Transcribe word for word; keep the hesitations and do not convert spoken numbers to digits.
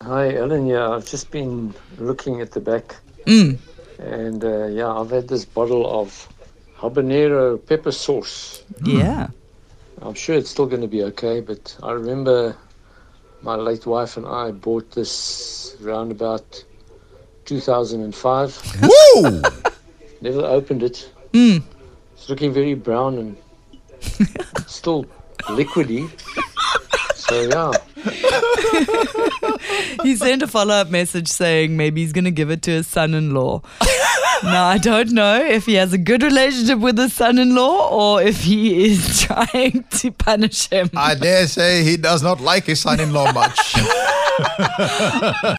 Hi, Ellen. Yeah, I've just been looking at the back. Mm. And uh, yeah, I've had this bottle of habanero pepper sauce. Yeah. I'm sure it's still going to be okay, but I remember my late wife and I bought this around about two thousand five. Woo! Never opened it. Mm. It's looking very brown and still liquidy. So yeah. He sent a follow-up message saying maybe he's going to give it to his son-in-law. Now, I don't know if he has a good relationship with his son-in-law or if he is trying to punish him. I dare say he does not like his son-in-law much.